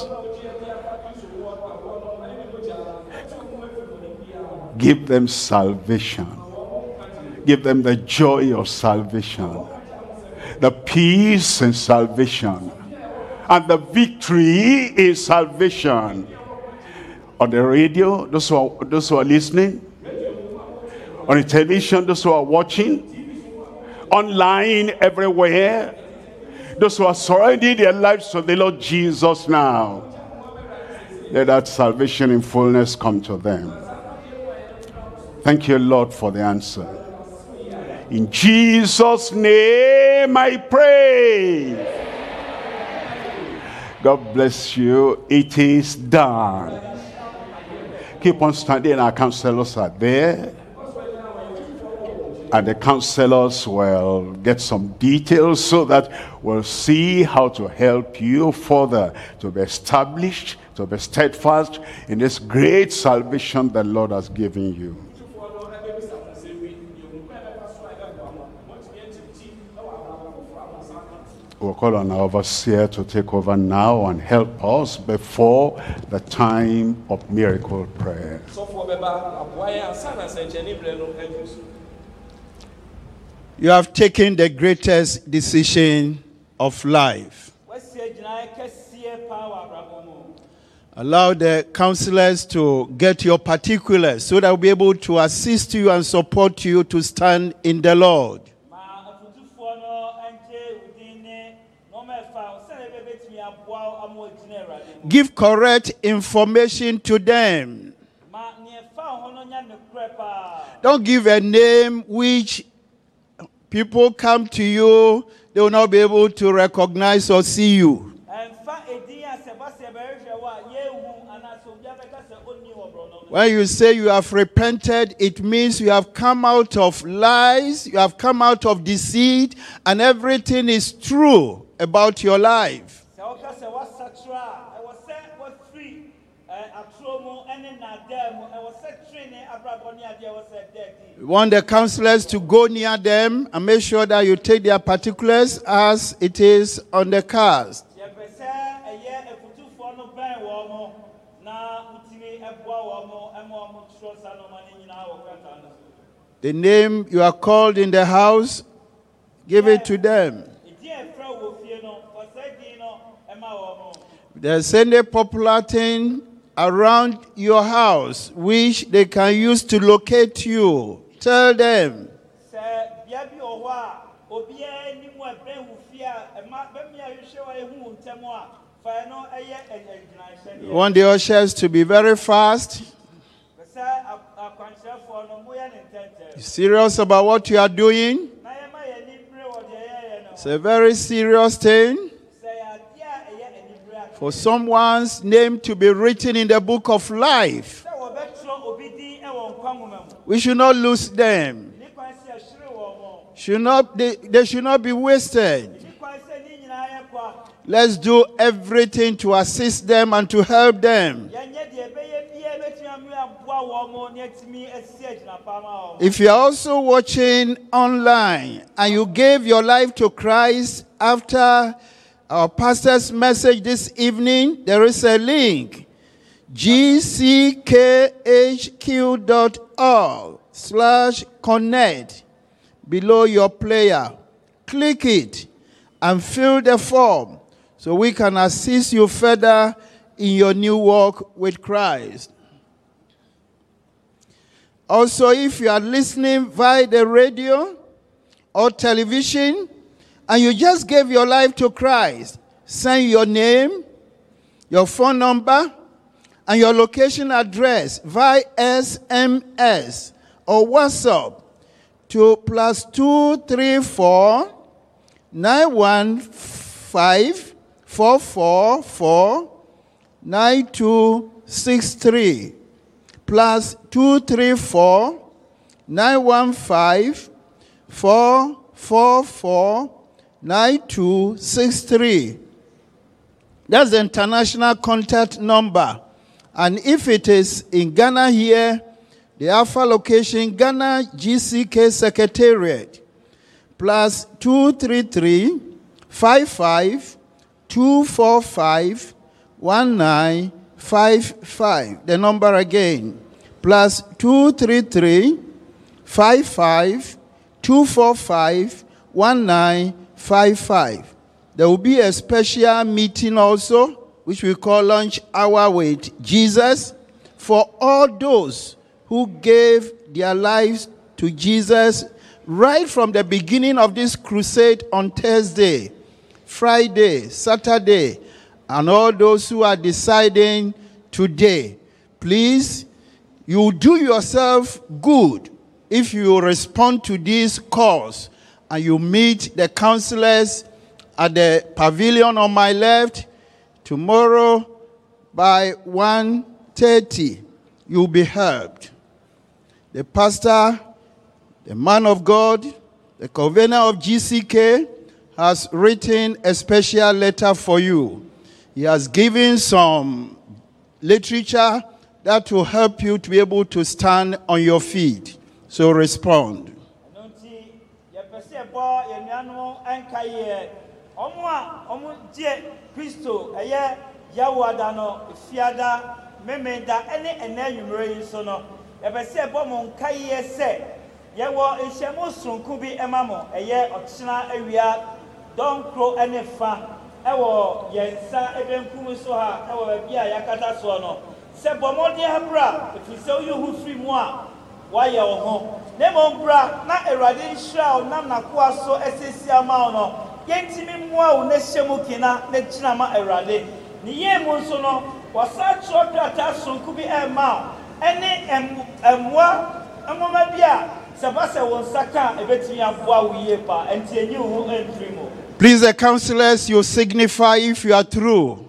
Give them salvation. Give them the joy of salvation, the peace in salvation, and the victory in salvation. On the radio, those who are, those who are listening, on the television, those who are watching, online, everywhere, those who are surrendering their lives to the Lord Jesus now, let that salvation in fullness come to them. Thank you, Lord, for the answer. In Jesus' name I pray. God bless you. It is done. Keep on standing. Our counselors are there. And the counselors will get some details so that we'll see how to help you further to be established, to be steadfast in this great salvation that the Lord has given you. We'll call on our overseer to take over now and help us before the time of miracle prayer. You have taken the greatest decision of life. Allow the counselors to get your particulars so that we'll be able to assist you and support you to stand in the Lord. Give correct information to them. Don't give a name which people come to you, they will not be able to recognize or see you. When you say you have repented, it means you have come out of lies, you have come out of deceit, and everything is true about your life. We want the counselors to go near them and make sure that you take their particulars as it is on the cast. The name you are called in the house, give it to them. There's any popular thing around your house which they can use to locate you. Tell them. You want the ushers to be very fast. You're serious about what you are doing? It's a very serious thing. For someone's name to be written in the book of life. We should not lose them. Should not, they, they should not be wasted. Let's do everything to assist them and to help them. If you are also watching online and you gave your life to Christ after our pastor's message this evening, there is a link. G C K H Q dot org slash connect. below your player. Click it and fill the form so we can assist you further in your new walk with Christ. Also, if you are listening via the radio or television and you just gave your life to Christ, send your name, your phone number, and your location address via S M S or WhatsApp to plus two three four nine one five four four four nine two six three plus two three four nine one five four four four nine two six three. That's the international contact number. And if it is in Ghana here, the Alpha location, Ghana G C K Secretariat, plus two three three five five two four five one nine five five. The number again, plus two three three five five two four five one nine five five. There will be a special meeting also, which we call Lunch Hour with Jesus, for all those who gave their lives to Jesus right from the beginning of this crusade on Thursday, Friday, Saturday, and all those who are deciding today. Please, you do yourself good if you respond to these calls and you meet the counselors at the pavilion on my left. Tomorrow by one thirty, you'll be helped. The pastor, the man of God, the convener of G C K has written a special letter for you. He has given some literature that will help you to be able to stand on your feet. So respond. Christo, eye Yawada no fiada memenda ene ene yumre so no ebese bomon kaye se yewo ehemu sonku bi emamo eye otena awia donkro ene fa ewo yensa ebenkum so ha ewo ba bia yakata so no se bomode habra efise oyu firi mu a waye wo ho nemo bra na erade nhira onam nakoa so esesi ama no yentimi mua uneshemu kina nechinama erade ni yemu nso no wasa chokrata sonku bi ema ene emwa amoma bia sebase wonsaka ebetimi aboa wiye pa enti enyi hu entrimo. Please, the counselors, you signify if you are true.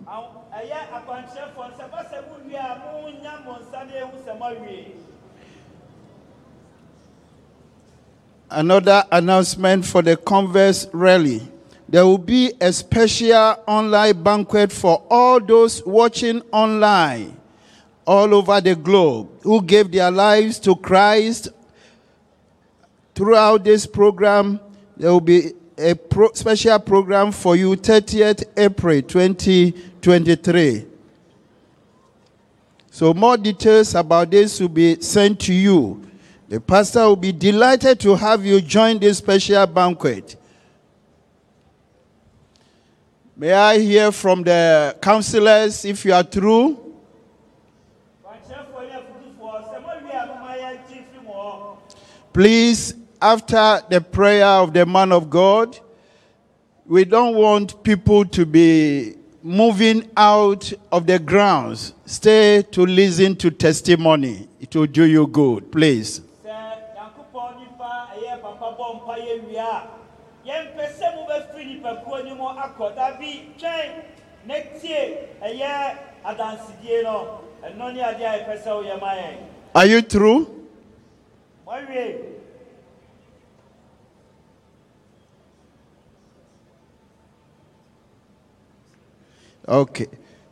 Another announcement for the Converse Rally. There will be a special online banquet for all those watching online all over the globe who gave their lives to Christ. Throughout this program, there will be a pro special program for you, thirtieth April twenty twenty-three. So more details about this will be sent to you. The pastor will be delighted to have you join this special banquet. May I hear from the counselors if you are true? Please, after the prayer of the man of God, we don't want people to be moving out of the grounds. Stay to listen to testimony. It will do you good. Please. Are you true? Okay.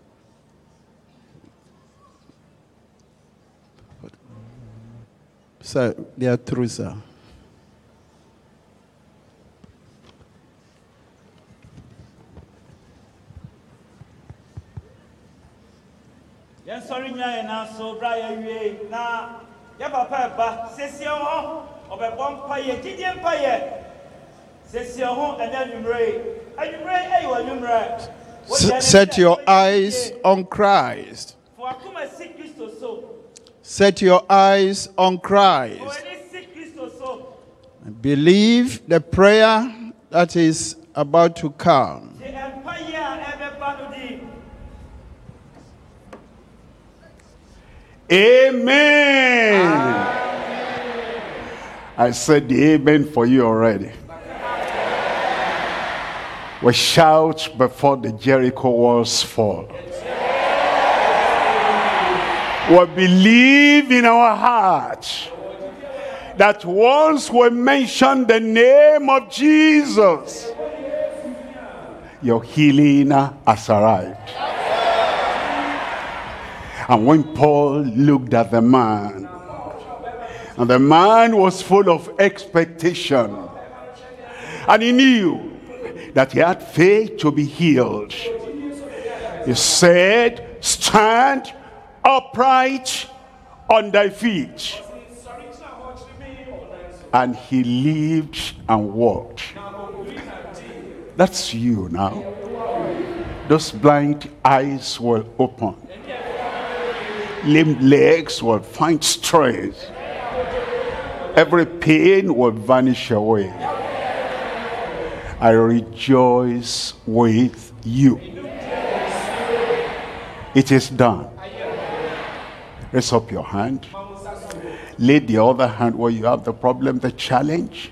Sir, they are true, sir. Yes, sorry, na so Brian, na ya papa ba sesi o ɔbɛbɔ mpaeɛ gyidie mpaeɛ sɛsi ho ɛnɛ anwummere anwummere ɛyɛ wɔ anwummere. S- Set your eyes on Christ. For akoma si Kristo so. Set your eyes on Christ. For any si Kristo so. Believe the prayer that is about to come. The empire ɛbɛba no di. Amen. I said the amen for you already. We shout before the Jericho walls fall. We believe in our heart that once we mention the name of Jesus, your healing has arrived. And when Paul looked at the man, and the man was full of expectation, and he knew that he had faith to be healed, he said, stand upright on thy feet. And he lived and walked. That's you now. Those blind eyes will open. Lame legs will find strength. Every pain will vanish away. I rejoice with you. It is done. Raise up your hand. Lay the other hand where you have the problem, the challenge.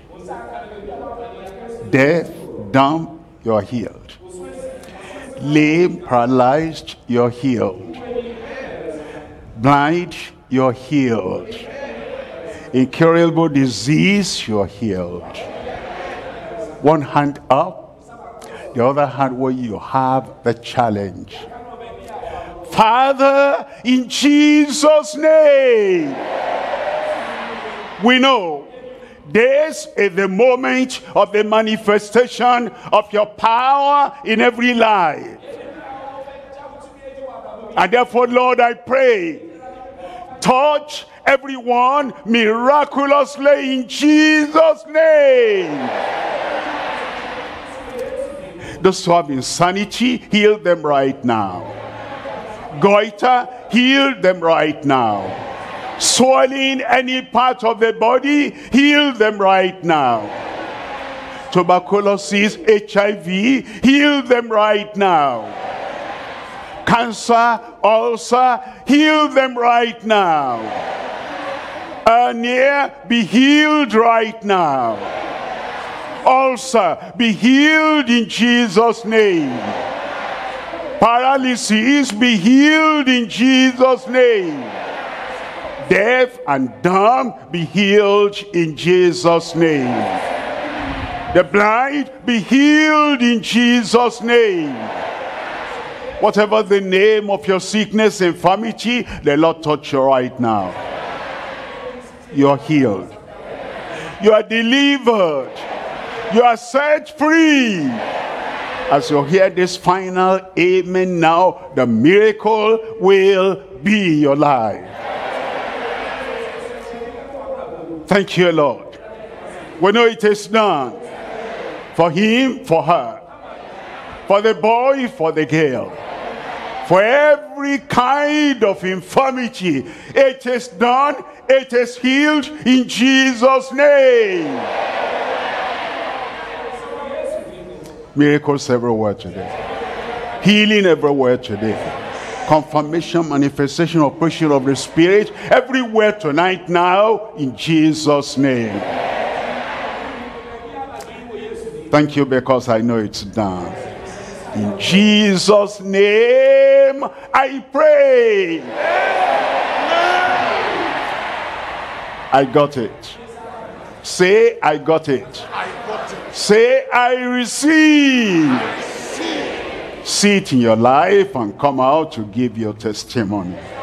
Deaf, dumb, you are healed. Lame, paralyzed, you're healed. Blind, you're healed. Incurable disease, you're healed. One hand up, the other hand where you have the challenge. Father, in Jesus' name, we know this is the moment of the manifestation of your power in every life. And therefore, Lord, I pray, touch everyone miraculously in Jesus' name. Those who have insanity, heal them right now. Goiter, heal them right now. Swelling any part of the body, heal them right now. Tuberculosis, H I V, heal them right now. Cancer, ulcer, heal them right now. Hernia, be healed right now. Ulcer, be healed in Jesus' name. Paralysis, be healed in Jesus' name. Deaf and dumb, be healed in Jesus' name. The blind, be healed in Jesus' name. Whatever the name of your sickness, infirmity, the Lord touch you right now. You are healed. You are delivered. You are set free. As you hear this final amen now, the miracle will be your life. Thank you, Lord. We know it is done. For him, for her. For the boy, for the girl. For every kind of infirmity, it is done, it is healed in Jesus' name. Miracles everywhere today. Healing everywhere today. Confirmation, manifestation, operation of the Spirit everywhere tonight now in Jesus' name. Thank you because I know it's done. In Jesus' name I pray. I got it. Say, I got it. I got it. Say, I receive. I receive. See it in your life and come out to give your testimony.